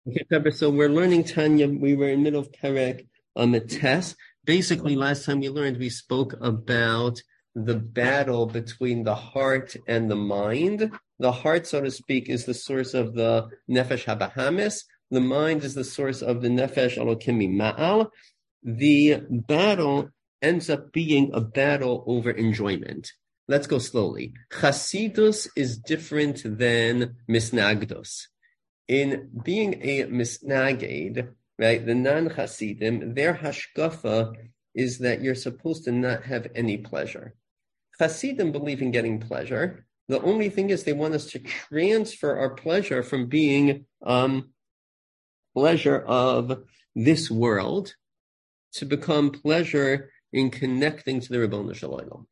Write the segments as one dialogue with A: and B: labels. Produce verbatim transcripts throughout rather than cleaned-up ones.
A: Okay, Pepper, so we're learning Tanya. We were in the middle of Perek um, Tes. Basically, last time we learned, we spoke about the battle between the heart and the mind. The heart, so to speak, is the source of the Nefesh HaBahamis. The mind is the source of the Nefesh Elokim Ma'al. The battle ends up being a battle over enjoyment. Let's go slowly. Chasidus is different than Misnagdos. In being a misnaged, right, the non-Hasidim, their hashkafa is that you're supposed to not have any pleasure. Hasidim believe in getting pleasure. The only thing is they want us to transfer our pleasure from being um, pleasure of this world to become pleasure in connecting to the Ribono Shel Olam.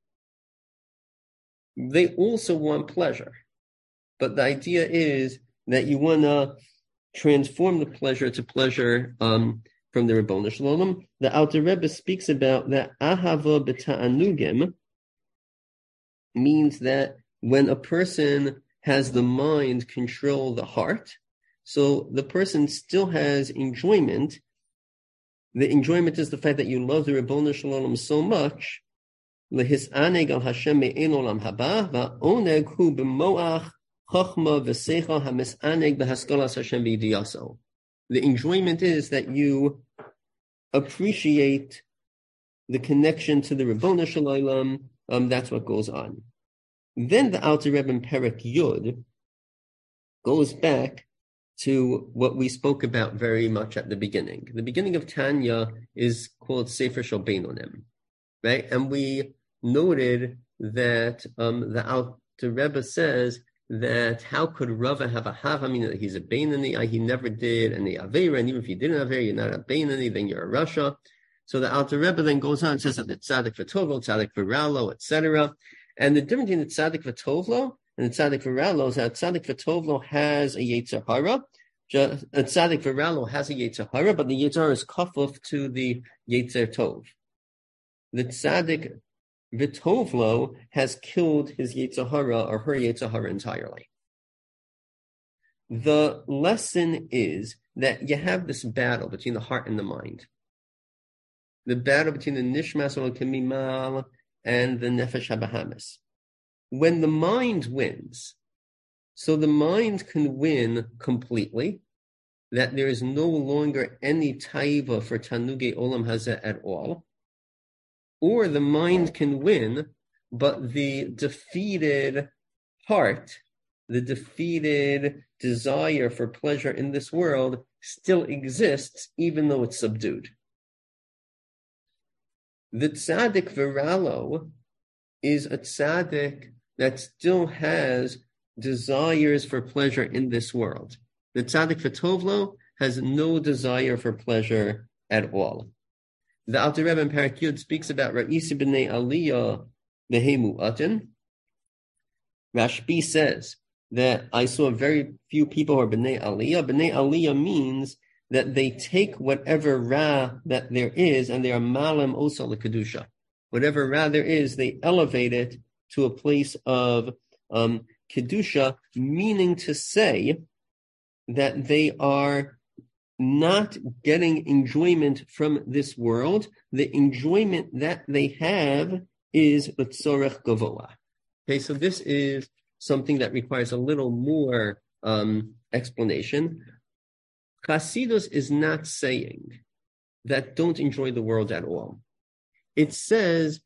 A: They also want pleasure, but the idea is that you want to transform the pleasure to pleasure um, from the Ribono Shel Olam. The Alter Rebbe speaks about that ahava b'ta'anugim means that when a person has the mind control the heart, so the person still has enjoyment. The enjoyment is the fact that you love the Ribono Shel Olam so much. Lehis'aneg al Hashem me'en olam haba va'oneg hu b'moach Chachma v'seichel hamis'aneg b'haskalas Hashem v'yidiyaso. The enjoyment is that you appreciate the connection to the Ribono Shel Olam. Um, that's what goes on. Then the Alter Rebbe in Perek Yud goes back to what we spoke about very much at the beginning. The beginning of Tanya is called Sefer Shel Beinonim, right? And we noted that um, the Alter Rebbe says that how could Rava have a hav? I mean, that he's a Beinani, he never did any Aveira, and even if you didn't have Aveira, you're not a Beinani, then you're a Rasha. So the Alter Rebbe then goes on and says that the Tzaddik V'Tovlo, Tzaddik V'Ralo, et cetera. And the difference between the Tzaddik V'Tovlo and the Tzaddik V'Ralo is that Tzaddik V'Tovlo has a Yetzer Hara, a Tzaddik V'Ralo has a Yetzer Hara, but the Yetzer Hara is kafuf to the Yetzer Tov. The Tzaddik V'Tovlo has killed his Yetzer Hara or her Yetzer Hara entirely. The lesson is that you have this battle between the heart and the mind. The battle between the Nishmas Elokim Ma'al and the Nefesh HaBahamis. When the mind wins, so the mind can win completely, that there is no longer any taiva for Tanugei Olam Hazeh at all, or the mind can win, but the defeated heart, the defeated desire for pleasure in this world still exists, even though it's subdued. The tzaddik V'Ralo is a tzaddik that still has desires for pleasure in this world. The tzaddik V'Tovlo has no desire for pleasure at all. The Alter Rebbe in Perek Yud speaks about Ra'isi b'nei Aliyah v'hemu atin. Rashbi says that I saw very few people who are b'nei Aliyah. B'nei Aliyah means that they take whatever ra that there is and they are malam osa l'kedusha. Whatever ra there is, they elevate it to a place of um, kedusha, meaning to say that they are not getting enjoyment from this world. The enjoyment that they have is l'tzorech gavoa. Okay, so this is something that requires a little more um, explanation. Chasidus is not saying that don't enjoy the world at all. It says,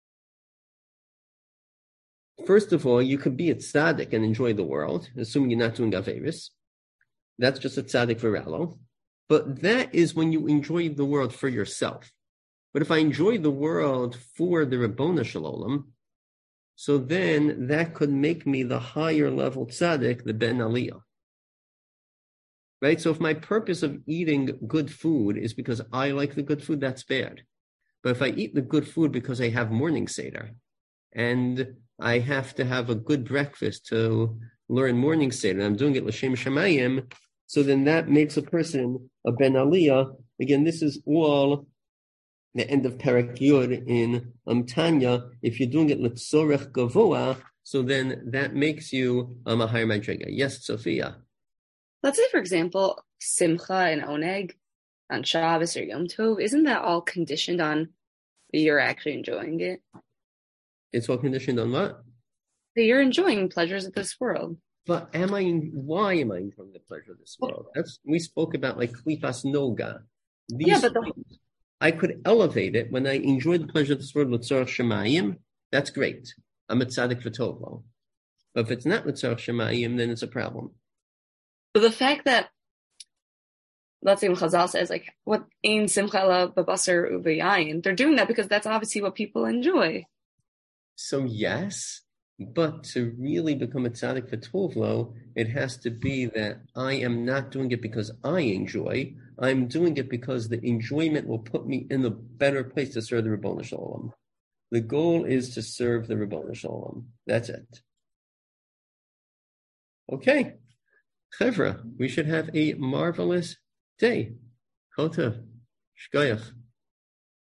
A: first of all, you could be a tzaddik and enjoy the world, assuming you're not doing averis. That's just a tzaddik v'ralo. But that is when you enjoy the world for yourself. But if I enjoy the world for the Ribono Shel Olam, so then that could make me the higher level tzaddik, the ben aliyah. Right? So if my purpose of eating good food is because I like the good food, that's bad. But if I eat the good food because I have morning seder, and I have to have a good breakfast to learn morning seder, and I'm doing it l'shem shamayim, so then that makes a person a ben aliyah. Again, this is all the end of Perek Yud in um, Tanya. If you're doing it l'tzorech gavoa, so then that makes you um, a higher madriga. Yes, Sophia.
B: let's say, for example, simcha and oneg on Shabbos or Yom Tov, isn't that all conditioned on you're actually enjoying it?
A: It's all conditioned on what?
B: That you're enjoying pleasures of this world.
A: But am I? Why am I enjoying the pleasure of this world? That's we spoke about like klifas noga. These
B: yeah, but the,
A: things, I could elevate it when I enjoy the pleasure of this world with tzarech shemayim. That's great. I'm a tzaddik v'tovlo. But if it's not with tzarech shemayim, then it's a problem.
B: but the fact that, let's say when Chazal says like what ein simcha la babasar uvayayin, they're doing that because that's obviously what people enjoy.
A: So yes, but to really become a tzaddik v'tovlo, it has to be that I am not doing it because I enjoy. I'm doing it because the enjoyment will put me in a better place to serve the Ribono Shel Olam. The goal is to serve the Ribono Shel Olam. That's it. Okay. Chevra, we should have a marvelous day. Kol tov. Shkoyach.